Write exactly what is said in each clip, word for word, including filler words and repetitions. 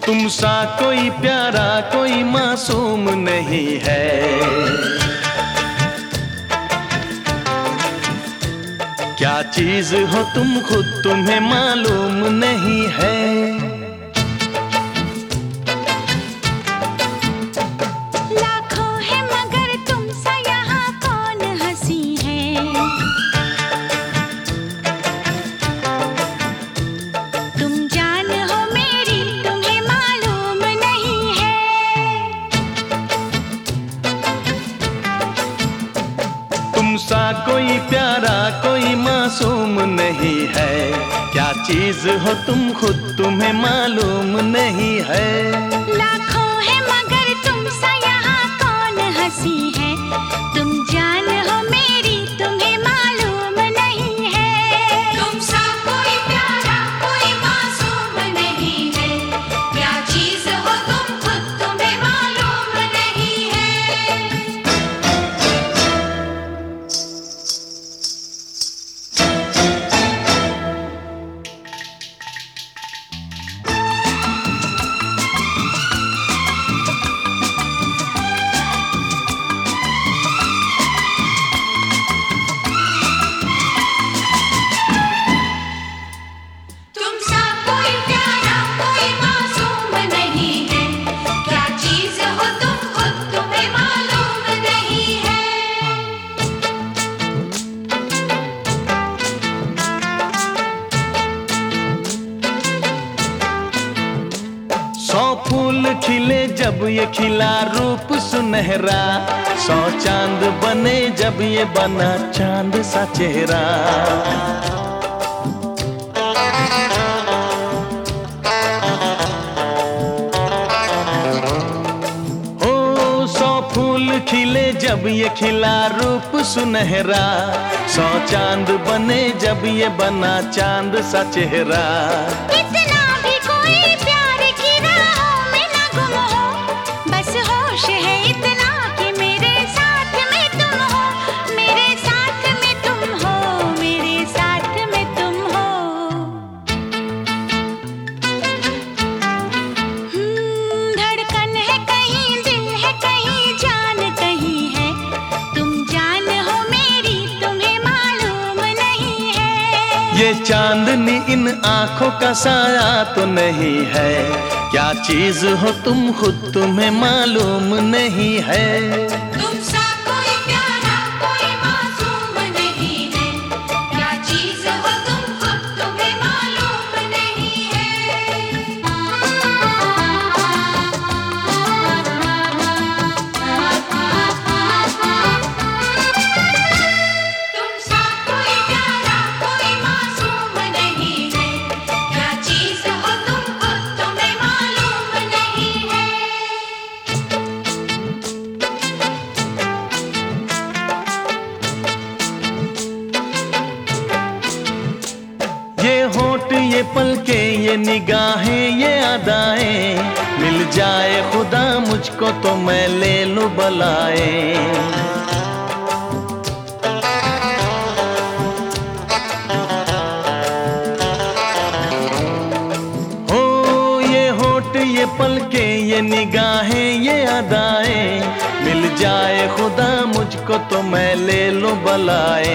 तुम सा कोई प्यारा कोई मासूम नहीं है। क्या चीज हो तुम खुद तुम्हें मालूम नहीं है। सा कोई प्यारा कोई मासूम नहीं है। क्या चीज हो तुम खुद तुम्हें मालूम नहीं है। लाखों है मगर तुम सा यहाँ कौन हंसी है। तुम जान हो मेरी तुम्हें मालूम नहीं है। तुम सा कोई प्यारा कोई मासूम नहीं है। क्या चीज हो तुम खुद तुम्हें मालूम नहीं है। सौ फूल खिले जब ये खिला रूप सुनहरा। सौ चांद बने जब ये बना चांद सा चेहरा। ओ सौ फूल खिले जब ये खिला रूप सुनहरा। सौ चांद बने जब ये बना चांद सा चेहरा। ये चांदनी इन आंखों का साया तो नहीं है। क्या चीज हो तुम खुद तुम्हें मालूम नहीं है। तुम सा कोई प्यारा कोई मासूम नहीं है। क्या चीज हो तुम खुद तुम्हें मालूम नहीं है। तुम सा कोई प्यारा कोई मासूम नहीं है। क्या चीज हो तुम खुद तुम्हें मालूम नहीं है। ये होठ ये पलके ये निगाहें ये अदाएं। मिल जाए खुदा मुझको तो मैं ले लूं बलाए। ओ ये होठ ये पलके ये निगाहें ये अदाएं। मिल जाए खुदा मुझको तो मैं ले लूं बलाए।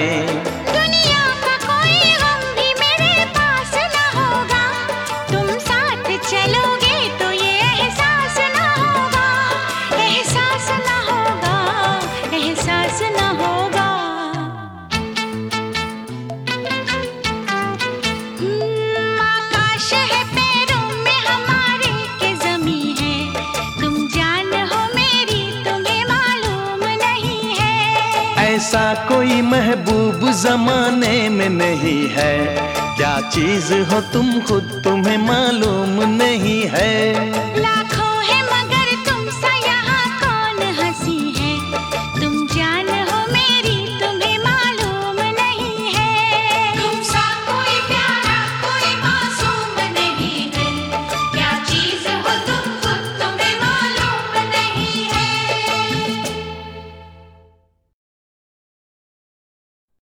ऐसा कोई महबूब जमाने में नहीं है। क्या चीज हो तुम खुद तुम्हें मालूम नहीं है।